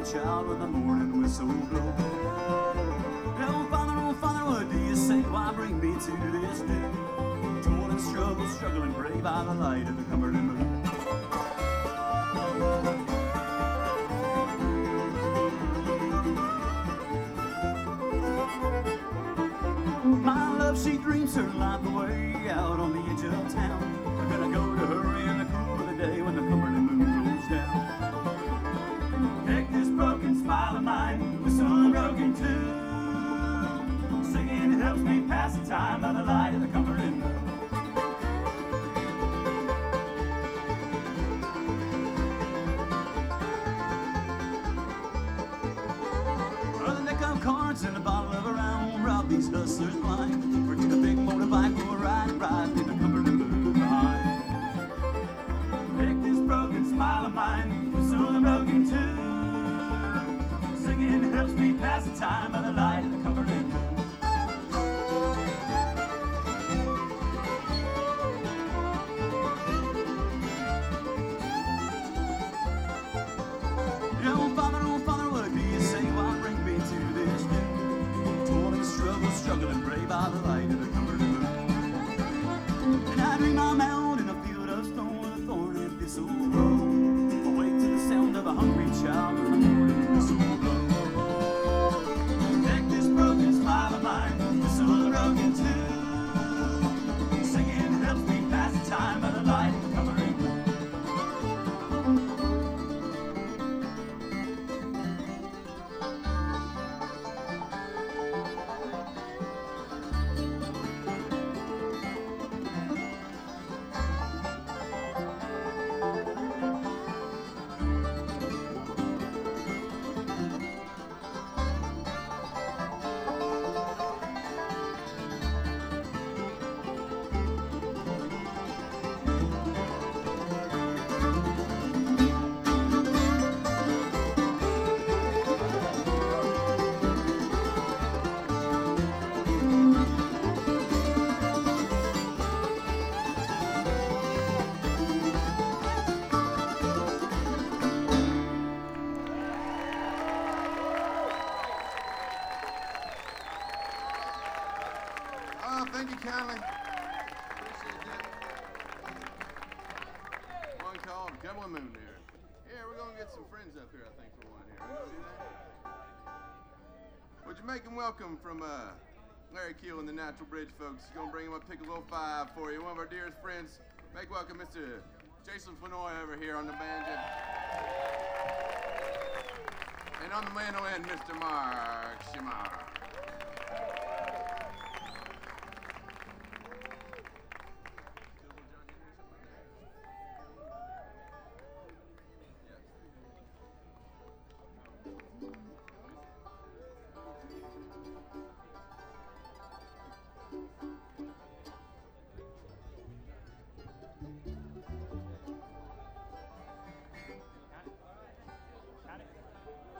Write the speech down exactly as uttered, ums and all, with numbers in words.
child when the morning whistle blows. Oh, Father, oh, Father, what do you say? Why bring me to this day? Torn and struggle, struggling, brave by the light of the Cumberland moon. My love, she dreams her life away out on the edge of town. I'm gonna go to her in the cool of the day when the Cumberland moon goes down. Take this broken smile of mine with some broken too. Singing helps me pass the time by the light of the Cumberland moon. Cards and a bottle of a round, rob these hustlers blind. We're to the big motorbike, we'll ride, ride, leave the Cumberland moon behind. Take this broken smile of mine, so I'm broken too. Singing helps me pass the time by the light of the Cumberland moon. Oh, Father, oh, Father, what do you say? Why bring me to this day? Torn and struggle, struggling, brave by the light of the Cumberland moon. And I dream I'm out in a field of stone with a thorn and thistle grow. Awake to the sound of a hungry child when the morning whistle blows. Take this broken smile of mine, this one's broken too. Singing helps me pass the time by the light of the Cumberland moon. Oh, thank you kindly. Appreciate that. One called Cumberland Moon there. Yeah, we're going to get some friends up here, I think, for one here. We gonna do that? Would you make them welcome from uh, Larry Keel and the Natural Bridge folks? He's going to bring them up, pick a little five for you. One of our dearest friends. Make welcome Mister Jason Fenoy over here on the banjo. And on the mandolin, Mister Mark Shimar.